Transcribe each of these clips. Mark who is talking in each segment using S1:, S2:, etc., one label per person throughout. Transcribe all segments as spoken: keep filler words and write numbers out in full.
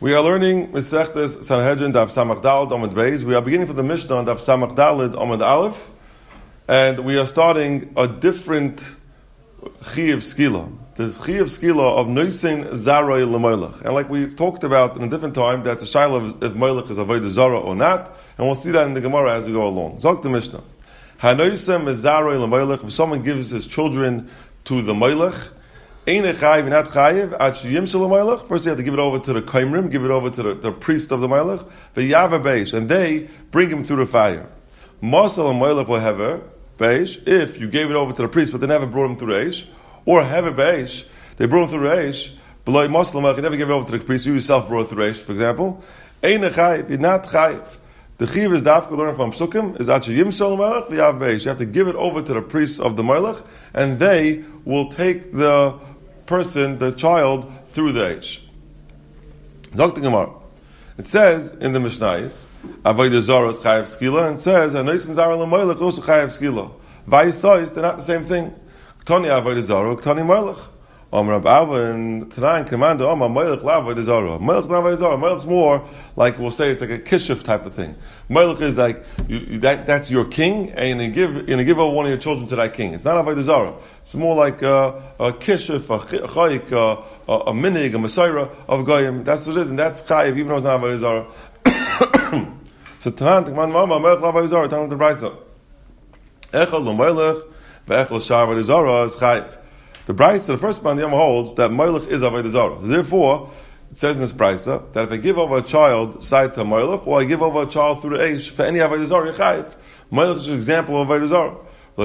S1: We are learning Masechtas Sanhedrin Daf Samach Daled Amud Beis. We are beginning from the Mishnah on Daf Samach Daled Amud Aleph, and we are starting a different Chiyuv Skila, the Chiyuv Skila of Noisin Zaroi L'Moilech. And like we talked about in a different time, that the Shaila if Moilech is Avodah Zara or not, and we'll see that in the Gemara as we go along. Zok the Mishnah. Hanoisem Zaroi L'Moilech. If someone gives his children to the Moilech, Ein chayiv, not chayiv. At sheyimsel l'moilech. First, you have to give it over to the kaimrim, give it over to the, the priest of the moilech. V'yava beish, and they bring him through the fire. Masal l'moilech lehever beish. If you gave it over to the priest, but they never brought him through the eish, or hever beish, they brought him through the eish. Below masal l'moilech, you never gave it over to the priest. You yourself brought it through the eish, for example. Ein chayiv, you're not chayiv. The chiv is dafka learning from psukim is at sheyimsel l'moilech v'yava beish. You have to give it over to the priests of the moilech, and they will take the person, the child, through the age. Zok the Gemara. It says in the Mishnayos, Avodah Zara is chayav skila, and it says Anoisin Zara l'moilech also chayav skila. Vayisais, they're not the same thing. Ktani Avodah Zara, Ktani moilech. Amar Rab Ava and Tanan Commander Amar moilech l'Avodah Zara. Moilech is not Avodah Zara. Moilech is more like we'll say it's like a kishuf type of thing. Moilech is like you, that that's your king, and you give and you give over one of your children to that king. It's not Avodah Zara. It's more like a, a kishuf, a chayik, a, a, a minig, a messiah of goyim. That's what it is, and that's chayiv, even though it's not Avodah Zara. So Tanan Commander Amar moilech l'Avodah Zara. Tanan the Brisa. Echad l'moilech ve'echad l'shar Avodah Zara is chayiv. The Brisa, the first man, the Yom holds that Moilech is Avodah Zara. Therefore, it says in this Brisa that if I give over a child side to Moilech, or I give over a child through the Eish, for any Avodah Zara, Yechayiv. Moilech is an example of Avodah Zara.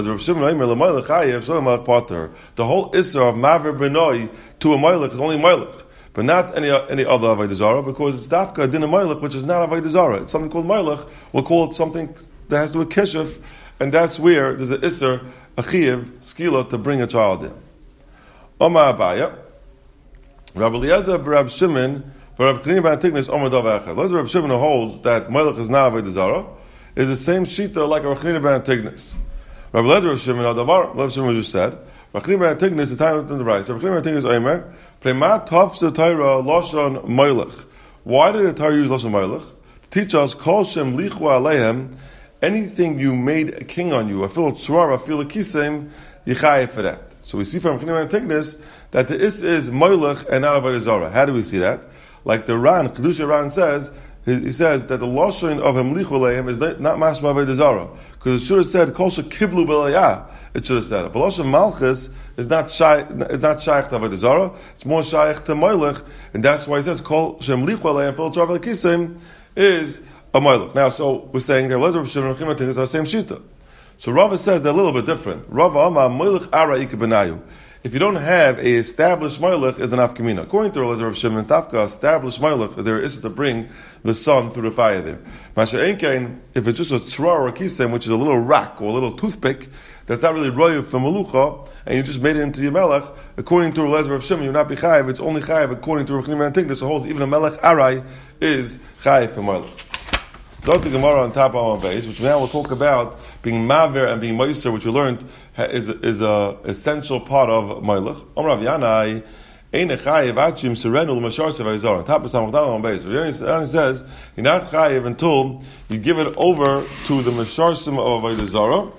S1: The whole Isser of Maver Benoi to a Moilech is only Moilech, but not any any other Avodah Zara, because it's Dafka Din Moilech, which is not Avodah Zara. It's something called Moilech. We'll call it something that has to do with Keshuf, and that's where there's an Isser, a Chiyuv, Skila, to bring a child in. Omar Abaya, Rabbi Eliezer, Rabbi Shimon, for Rabbi Chanina ben Tignis, Omar Dov Echad. Rabbi Shimon holds that Moilech is not Avodah Zara, is the same shita like Rabbi Chanina ben Tignis. Rabbi Eliezer, Rabbi Shimon, Adavar, Rabbi Shimon just said, Rabbi Chanina ben Tignis is time in the right. So Rabbi Chanina ben Tignis Omer, Prema Tofse Torah Lashon Moilech. Why did the Torah use Lashon Moilech? To teach us, Kol Shem Lichu Aleihem, anything you made a king on you, I feel tzrar, I feel a kisem, Yichayef for that. So we see from Chanina ben Tignis that the is is Moilech and not Avodah Zara. How do we see that? Like the Ran, Kedusha Ran says, he, he says that the Lashon of Hemlichu Aleim is not, not Mashma Avodah Zara. Because it should have said, Kol Shekiblu B'Layah. It should have said it. But Lashon Malchus is not shy, it's not Shaykh to Avodah Zara. It's more Shaykh to Moilech. And that's why he says, Kol Shemlichu Aleim, Fil Travel Kisim, is a Moilech. Now, so we're saying that Lezer of Shimon and Chanina ben Tignis are the same shita. So Rava says they're a little bit different. Rava Amar Moilech Ara Ika Benayu. If you don't have a established Moilech, is an afkamina. According to Elazar of Shimon Tafka, established Moilech, there is to bring the son through the fire there. Masha Enkein, if it's just a tzrar or a kisem, which is a little rock or a little toothpick, that's not really royal for Malucha, and you just made it into your melech, according to Elazar of Shimon, you're not be chayiv, it's only chayiv according to Chanina ben Tignis, so holds even a melech arai is chayiv for Moilech. So the Gemara on top of our base, which now we'll talk about being maver and being moiser, which we learned is is a essential part of moilech. Omrav Yanai, ein chayiv achim serenu l'mashar sevayzor. Top of Samach Daled on base. It says you're not chayiv until you give it over to the masharsim of Avodah Zara.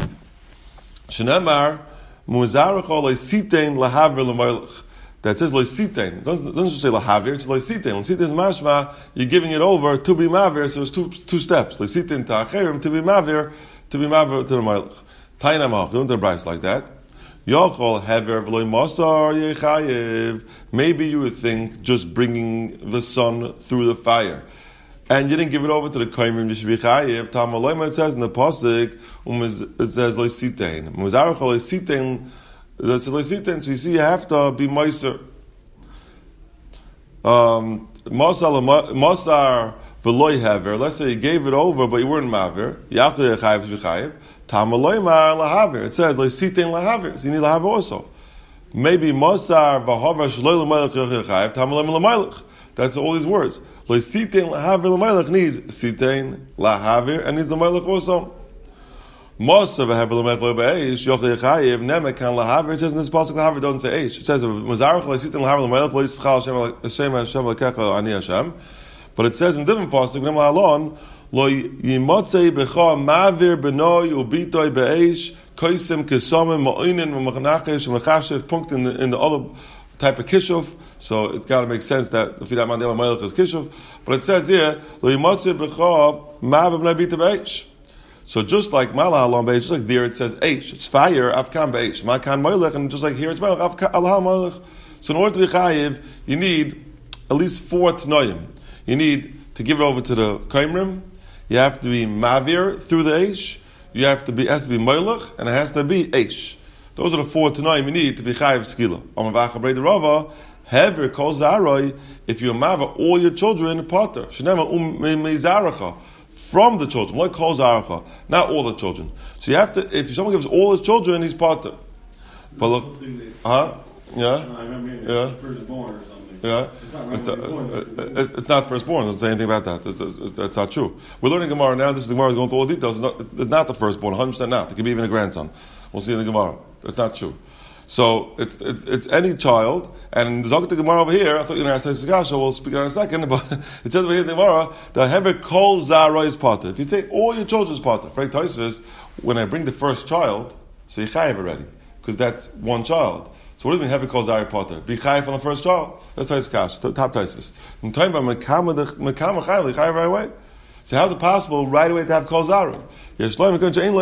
S1: Shenemar muzarach leisitein lahaver l'moilech. That says loisitein. It doesn't, doesn't just say lahavir, it's loisitein. Loisitein is mashma, you're giving it over to be mavir, so it's two, two steps. Loisitein ta'acherim, to be mavir, to be mavir to the moilech. Taina ma'ach, don't the Bryce like that. Yochol hever v'loi mosar yechayev. Maybe you would think just bringing the son through the fire. And you didn't give it over to the koimim, you should be chayev. Tamaloima, it says in the pasuk, um, it says loisitein. Muzarach loisitein, so you see, you have to be moiser. Um, Mosar v'loy haver. Let's say you gave it over, but you weren't maver. Yachli chayiv v'chayiv. Tamaloy mar lahaver. It says loisitein lahaver. So you need lahaver also. Maybe Mosar v'haver shloy l'malach chayiv. Tamaloy l'malach. That's all these words. Loisitein lahaver l'malach needs sitein lahaver and needs l'malach also. Most of a hevel mechlo be'eish yochli chayiv nemek kan lahaver. It says in this pasuk lahaver doesn't say eish. It says mazarach leisitin lahaver l'mayel lo yischal Hashem Hashem lekecha ani Hashem. But it says in different pasuk nem la'alon lo yimotzei becha ma'avir benoi ubitoi be'eish koisem kesomim ma'oinin v'machnachesh v'machashev punct in the in the other type of kishuf. So it's got to make sense that if you don't mind the Melech is kishuf. But it says here lo yimotzei becha ma'avir benoi ubitoi be'eish. So just like Malah Alon Be'esh, just like there it says Eish, it's fire, Afkan Be'esh, Makan Moilech, and just like here it's Melech, Afkan Allah Moilech. So in order to be Chayiv, you need at least four Tanoim. You need to give it over to the Kaimrim, you have to be Mavir through the Eish, you have to be, it has to be Moilech, and it has to be Eish. Those are the four Tanoim you need to be Chayiv Skila. Amavacha Brei Rava, Hever Kol Zaroi, if you Mavir all your children, Potter, Shenema Um Meizaracha. From the children, like Kol Zaracha, not all the children. So you have to, if someone gives all his children, he's Potter. But look, huh? Yeah? Yeah?
S2: Firstborn or something.
S1: Yeah? It's, the, uh, it, it's not firstborn, it doesn't say anything about that. It's, it's, it's, that's not true. We're learning Gemara now, this is the Gemara going into all the details. It's not, it's, it's not the firstborn, one hundred percent not. It could be even a grandson. We'll see in the Gemara. It's not true. So it's it's, it's any child, and the Zogat Gemara over here, I thought you were going to ask this Gasha, we'll speak on in a second, but it says over here in the Gemara, the Hever Kol Zara is Potter. If you take all your children's Potter, Frank Taisus, when I bring the first child, so you chayiv already, because that's one child. So what does it mean Hever Kol Zara Potter? Be chayiv on the first child. That's Taisus Gash, top Taisus. I'm talking about Mekama chayiv, chayiv right away. So how's it possible right away to have Kol Zara? Yes, all you took them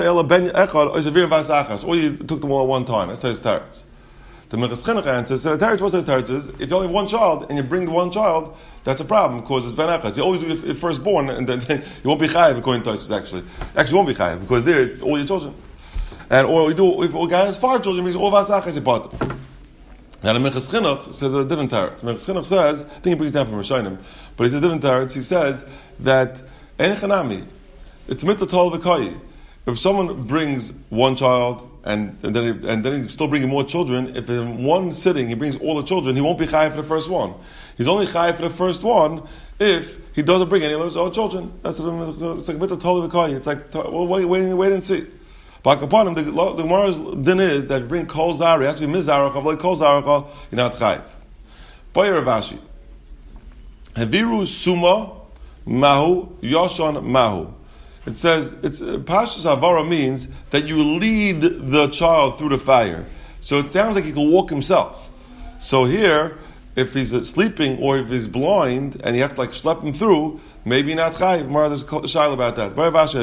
S1: all at one time. That's his teretz. The Minchas Chinuch answers, so the teretz, what's the teretz is, if you only have one child, and you bring one child, that's a problem, because it's ben echad. You always do your firstborn, and then you won't be chayiv according to Taisus, actually. Actually, you won't be chayiv, because there, it's all your children. And, or we do, if a guy has five children, it means all vas achas, you bought them. Now the Minchas Chinuch says a different teretz. Minchas Chinuch says, I think he brings down from Rishonim, but he says a different teretz. He says that, en chanami, it's mitzvah tol v'koyi. If someone brings one child and, and then he, and then he's still bringing more children, if in one sitting he brings all the children, he won't be chayiv for the first one. He's only chayiv for the first one if he doesn't bring any of those other children. That's what it's like mitzvah tol v'koyi. It's like well, wait, wait, wait and see. But upon him, the, the Gemara's din is that if you bring kol zara, it has to be mizaracha, like kol zaracha, you're not chayiv. Boyer Ravashi, Haviru suma mahu yoshan mahu. It says, it's Pashas Havara means that you lead the child through the fire. So it sounds like he can walk himself. So here, if he's sleeping or if he's blind and you have to like schlep him through, maybe not chayiv. More there's a shaila about that.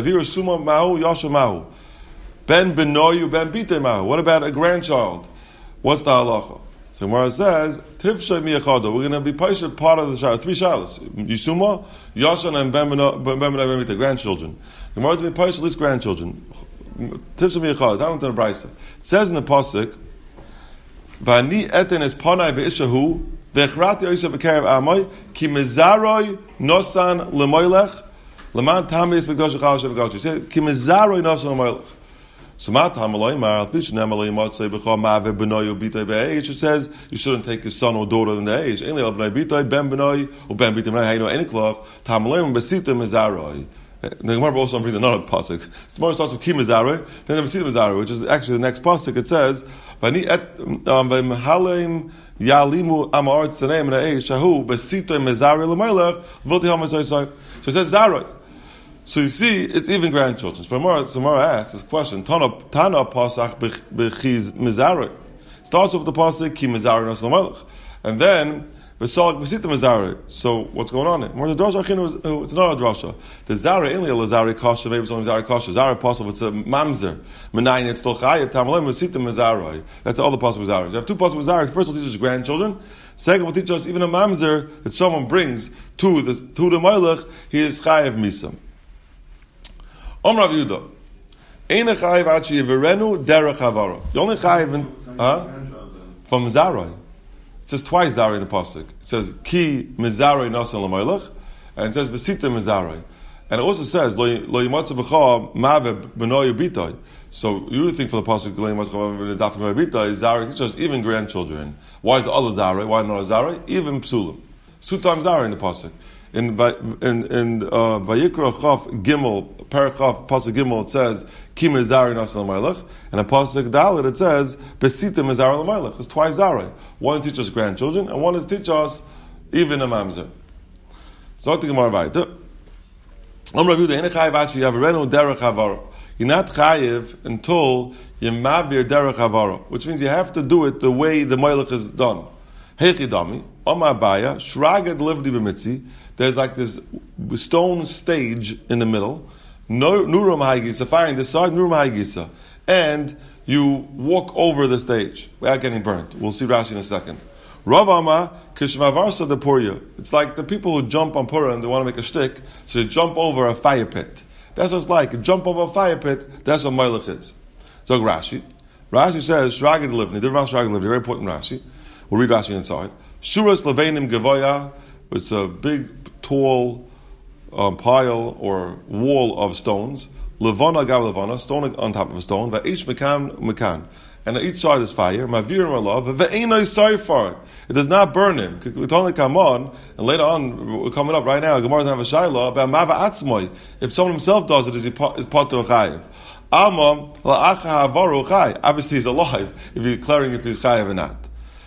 S1: Ben benoyu ben bite mahu. What about a grandchild? What's the halacha? So Gemara says, Tifshay miyachado. We're going to be paisha part of the shaila. Three shailas. Yisuma, Yashan, and Ben benoyu ben bite, grandchildren. Gemara to be paisha at least grandchildren. Tifshay miyachado. That went to the Brisa. It says in the pasuk, Vani eten es panai ve'ishahu ve'echrati oisa b'kerev amoi ki mezaroi nosan lemoylech leman tamis b'kdosh echal shev gauchi. It says, ki mezaroi nosan lemoylech. So it says you shouldn't take your son or daughter in the age. The Gemara also brings another pasuk. The Gemara starts with Ki Mizaroi, then the Mesita Mizaroi, which is actually the next pasuk. It says, so it says Zaroi. So you see, it's even grandchildren. So Samara asks this question: Tana Tana Pasach bechiz mizaroi. Starts off the pasuk ki mizaroi nos lamelech, and then v'salak v'sita mizaroi. So what's going on here? More the drasha it's not a drasha. The zara only a lazari kasha, maybe it's only zara kasha. Zara pasuk it's a mamzer. Menayin it's still chayiv. Tamalem v'sita mizaroi. That's all the pasuk mizaroi. You have two pasuk mizaroi. First will teach us grandchildren. Second will teach us even a mamzer that someone brings to the to the melech. He is chayiv misam. Om Rav Yehuda, Eina chayiv achi yiverenu derech havara. The only chayiv in, huh? From Zaroi. It says twice Zaroi in the pasuk. It says ki mizaroi nasan l'moylech, and it says besita mizaroi. And it also says lo yimatzu b'cha mave b'noyu bitoi. So you would think for the pasuk lo yimatzu b'cha mave b'noyu bitoi, Zaroi teaches even grandchildren. Why is the other Zaroi? Why not a Zaroi? Even psulim. It's two times Zara in the pasuk. In in in uh, Vayikra Chaf Gimel Perachaf pasuk Gimel it says Kim Zara Nasal Malach, and in pasuk Dalet it says Besitim Zara Malach. It's twice Zara. One to teach us grandchildren, and one is to teach us even a mamzer. So to Gemara weiter. Om Rav Yehuda, Chayiv Achi Yavrenu Derech Havara. You're not chayiv until you mavir derech havara, which means you have to do it the way the moilach is done. Heichidami, Oma Abaya, Shragad Livdi B'mitzi. There's like this stone stage in the middle. Nuram Haigisa, fire on this side, Nuram Haigisa. And you walk over the stage without getting burnt. We'll see Rashi in a second. Rav Amma, Kishmavarsa de Puria. It's like the people who jump on Purim and they want to make a shtick, so they jump over a fire pit. That's what it's like. You jump over a fire pit, that's what Moilach is. So Rashi. Rashi says, Shragad Livni, different Shragad Livni, very important Rashi. We'll read Rashi inside. Shuras Levenim Gevoya, it's a big, tall um, pile or wall of stones. Levana Gav Levana, stone on top of a stone. Va'ish Mekan Mekan. And on each side is fire. Mavir and Malav. Ve'enoi sorry for it. It does not burn him. It only come on, and later on, we're coming up right now, Gemara doesn't have a shayla about Mava Atzmoi. If someone himself does it, is he is part of a chayiv? Alma la'acha havaru chay. Obviously he's alive, if you're declaring if he's chayiv or not.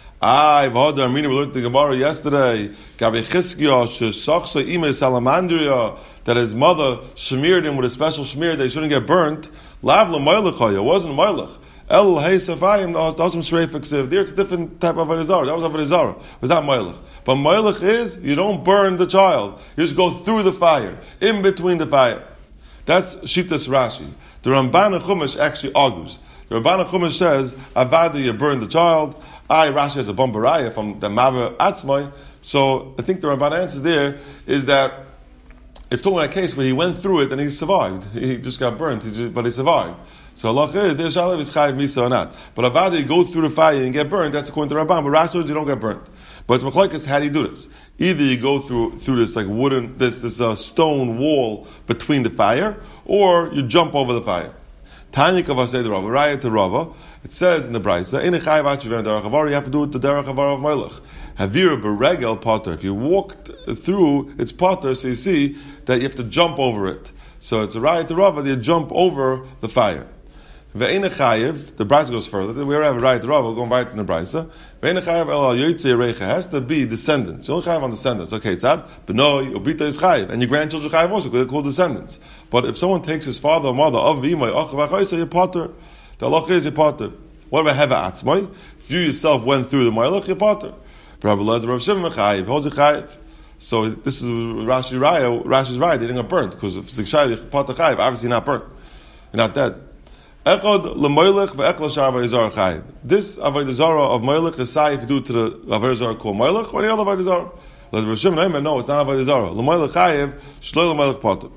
S1: I v'hoda Armina, we learned the Gemara yesterday, Gavi Chizkiah, shesachsa ime salamandria, that his mother smeared him with a special smear that he shouldn't get burnt. Lav l'moilach, it wasn't moilach. El hey safayim doesn't shrei fixiv. There it's a different type of avodah. That was avodah. It was not moilach. But moilach is you don't burn the child. You just go through the fire, in between the fire. That's Shitas Rashi. The Ramban Chumash actually argues. The Ramban Chumash says avada you burn the child. I Rashi has a bombaraya from the Mava Atzmai. So I think the Ramban answer there is that it's talking about a case where he went through it and he survived. He just got burnt, he just, but he survived. So Allah is there's shalav is chayiv misa or not. But avada you go through the fire and get burned. That's according to Ramban. But Rashi you don't get burnt. But it's machlokes. How do you do this? Either you go through through this like wooden this this uh, stone wall between the fire, or you jump over the fire. Tanya kavasei the Rava, Raya to Rava. It says in the Brisa, in a chayiv achiv derech havara, you have to do it the derech havara of Moilach. Havir beregel potter. If you walked through, it's potter. So you see that you have to jump over it. So it's a Raya to Rava that you jump over the fire. Ve'ena chayiv, the Brisa goes further. We already have a right to Rava, going right in the Brisa. Ve'ena chayiv el yotzei reicha, has to be descendants. You only chayiv on descendants. Okay, it's that. Benoi, obita is chayiv. And your grandchildren chayiv also, because they're called descendants. But if someone takes his father or mother, of v'imay, achav achaisa, you're potter. The halacha is you're potter. What about heva atzmai? If you yourself went through the moilach, you're potter. Rabbi Lezer, Rav Shimon chayiv, holds a chayiv. So this is Rashi Raya, Rashi's right, they didn't get burnt. Because if it's chayiv, potter chayiv, obviously not burnt. You're not dead. Echod lemoilech ve'echol shar avodah chayiv. This avodah zara of moilech is say if you do it to the avodah zara called moilech or any other avodah zara. Let Rav Shimon no, it's not avodah zara. Lemoilech chayiv shloi lemoilech potter.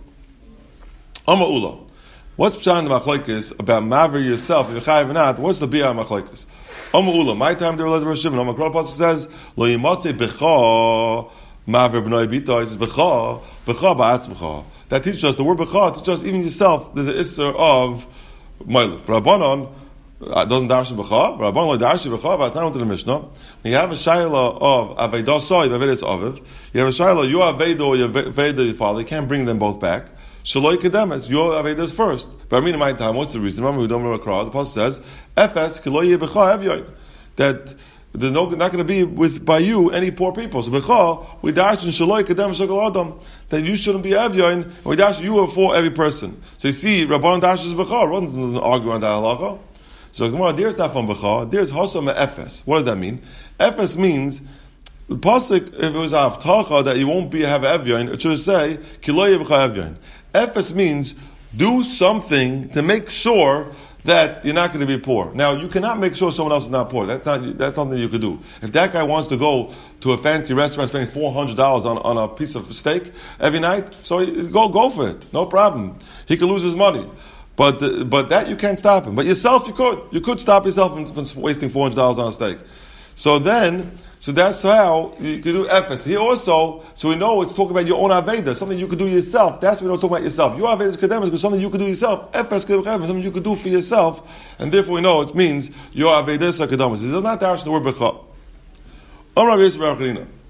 S1: Oma ula. What's pshat in the machlokes about maver yourself if you're chayiv or not? What's the biyah machlokes? Oma ula. My time there was Rav Shimon. Oma Kral pasuk says lo yimatze becha maver b'noi bita. It says becha becha ba'atzmecha. That teaches us the word becha teaches us even yourself. There's an isser of Moilech. Rabbanon doesn't darshan b'cha. Rabbanon lo darshan b'cha. But I turn to the Mishnah. When you have a shayla of aveidah soy, avedis aviv, you have a shayla your aveidah or your aveidah your father. You can't bring them both back. Shaloi kedemes. Your aveidah first. But I mean, in my time, what's the reason? Remember, we don't remember the pasuk says, "Efes kiloye b'cha evyoin." That there's no, not going to be with by you any poor people. So b'cha we darshan shaloi kedemes shakal adam. That you shouldn't be evyoin, and we dash you are for every person. So you see, Rabban dashes b'cha. Rabban doesn't argue on that halacha. So Gemara, there's not from b'cha. There's hosam efes. What does that mean? Efes means the pasuk. If it was avtacha that you won't be have evyoin, it should say kiloye b'cha evyoin. Efes means do something to make sure that you're not going to be poor. Now, you cannot make sure someone else is not poor. That's not that's something you could do. If that guy wants to go to a fancy restaurant spending four hundred dollars on, on a piece of steak every night, so he, go go for it. No problem. He could lose his money. But the, but that you can't stop him. But yourself, you could. You could stop yourself from, from wasting four hundred dollars on a steak. So then, so that's how you can do Ephes. Here also, so we know it's talking about your own Aveda, something you could do yourself. That's what we don't talk about yourself. Your Aveda is Kedemus because something you could do yourself. Ephes Kedemus, something you could do for yourself. And therefore we know it means your Aveda is Kedemus. It does not dash the word Becha. Om Rav Yosef Bar Chanina.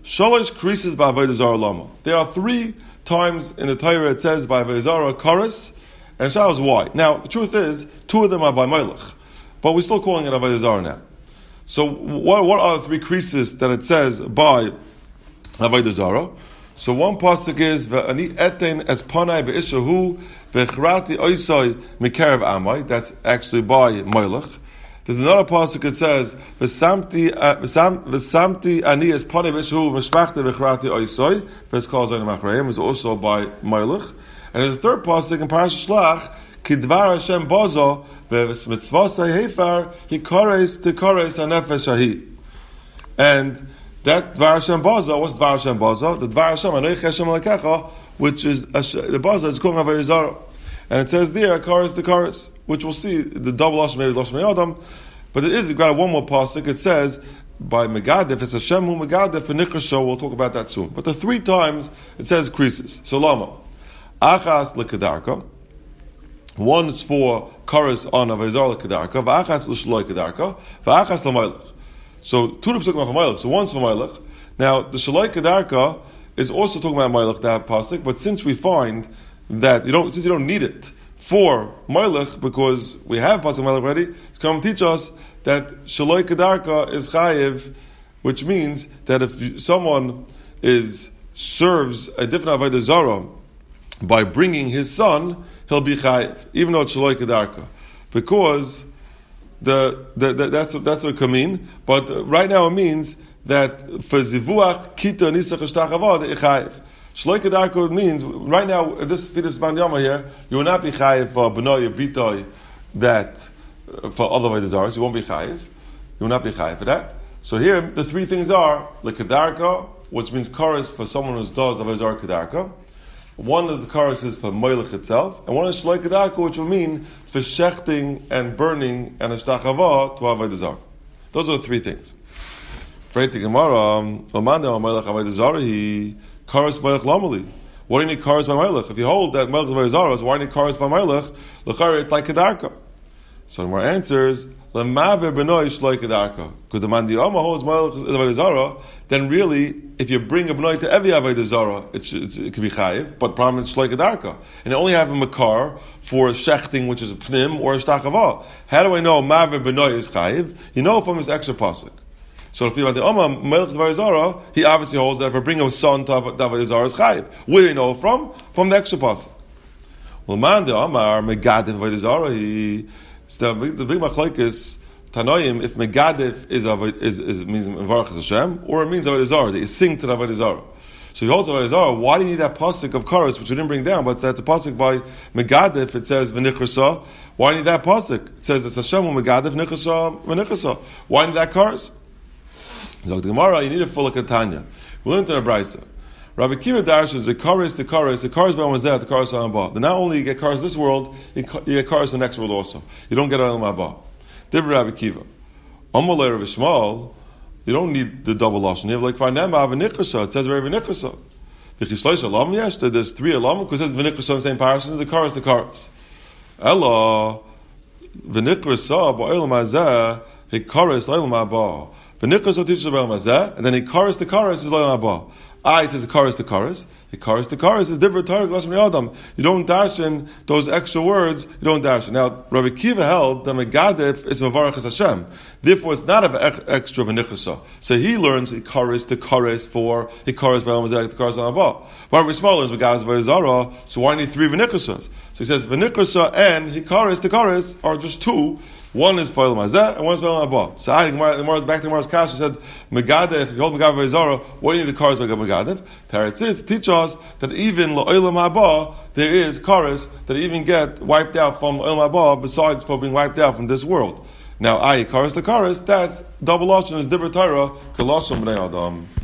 S1: Shalosh krisis by avodah zarah lama. There are three times in the Torah it says by avodah zarah kares, and Shal is why. Now the truth is, two of them are by Melech, but we're still calling it avodah zarah now. So what what are the three krisis that it says by avodah zarah? So one pasuk is ve'ani eten es panai be'ishahu ve'chrati oisai mikarev amai. That's actually by Melech. There's another pasuk that says v'samti v'samti ani es panei v'shu v'shpachti v'chrati oisoi v'eskal zayin machreim is also by Melech. And there's a third pasuk in Parashat Shlach kidvar Hashem bozo v'mitzvosai heifar hikares tikares hanefesh ahi. And that dvar Hashem bozo, what's dvar Hashem bozo? The dvar Hashem anoich Hashem alekecha, which is the bozo is calling avodah zarah. And it says there, kares to kares, which we'll see, the double lashon maybe lashon adam. But it is, you've got one more pasuk, it says, by Megadef, it's Hashem hu Megadef, and Nichasho, we'll talk about that soon. But the three times, it says krisis. So lama. Achas lekedarka. One is for kares on avodah zarah lekedarka, v'achas l'shloi kedarka, v'achas l'maylech. So two of the pasukim are for Maylech, so one's for Maylech. Now, the shloi kedarka is also talking about Maylech, that pasuk, but since we find that you don't, since you don't need it for Melech, because we have pasuk Melech already, it's going to teach us that Shaloi Kedarka is Chayiv, which means that if you, someone is serves a different avodah zarah by bringing his son, he'll be Chayiv, even though it's Shaloi Kedarka, because the, the, the that's that's what it can mean. But right now it means that for Zivuach Kita Nisach Shtachavad it's Chayiv. Shloi kedarka means, right now, this Fidas Bandiyama here, you will not be chayiv for B'noi, B'itoi, that, uh, for other avodah zarah, you won't be chayiv. You will not be chayiv for that. So here, the three things are, the kedarka, which means chorus for someone who does avodah zarah kedarka. One of the chorus is for Melech itself, and one is shloi kedarka, which will mean for shechting and burning and ashtachava to avodah zarah. Those are the three things. Freit the Gemara, L'manda Melech avodah zarah, he kares Melech lamali. Why do you need kares by Melech? If you hold that Melech is Zarah, why do you need kares by Melech? L'chari, it's like kedarka. So the more answers, l'maver b'noi shloi kedarka. Because the man diyama holds Melech is Zarah, then really, if you bring a b'noi to every avodah zarah, it, it, it can be chayiv. But the problem is shloi kedarka, and you only have a makar for shechting, which is a pnim or a shtachava. How do I know maver b'noi is chayiv? You know from his extra pasuk. So if you want the Omar, Melech avodah zarah, he obviously holds that if I bring a son to avodah zarah is chayiv. Where do you know from? From the extra pasuk. Well, man, the Omar megadef avodah zarah, he the big the big machlok is Tanoim if megadef is is is means mevarach Hashem or it means avodah zarah. They sing to the avodah zarah. So he holds avodah zarah. Why do you need that pasuk of kares which we didn't bring down? But that's a pasuk by megadef. It says v'nichrasa. Why do you need that pasuk? It says it's Hashem megadef nichrasa v'nichrasa. Why do you need that kares? So the Gemara, you need a full Katanya. We'll learn to the Brisa. Rabbi Kiva Darsh is the kares, the kares, the kares by Mazeh, the kares on Abba. Then not only you get kares this world, you get kares the next world also. You don't get on Abba. Different Rabbi Kiva. Amalei Rabbi Shmuel, you don't need the double lashon. You have like Farnema have a nikrasa. It says very nikrasa. V'chisloish alam yesh. There's three alam because it says v'nikrasa in the same parasha. The kares, the kares. Ella v'nikrasa ba'olam hazeh he kares l'olam Abba. The Nichas teaches about Mazeh, and then he kares the kares is Loyal Abba. Ah, it says the kares the kares. The kares the kares is different Torah Glass Adam. You don't dash in those extra words. You don't dash in. Now, Rabbi Kiva held that Megadef is Mavarach Hashem. Therefore, it's not an ex- extra of a Nichasa. So he learns the kares the kares for the kares by Mazeh the kares on Abba. But Rabbi Shmuel learns Megadef by Zara. So why need three V'nichasas? So he says V'nichasa and he kares the kares are just two. One is Pa'il Mazeh, and one is Pa'il Abba. So I, back to Gemara's Kash, he said, Megadef, if you hold Megadef by Zara, what do you need the kares by Megadef? Teretz is to teach us that even L'olam Abba, there is kares that even get wiped out from L'olam Abba, besides for being wiped out from this world. Now, I, kares the kares, that's double lashon, is different Torah, Kalashon B'nei Adam.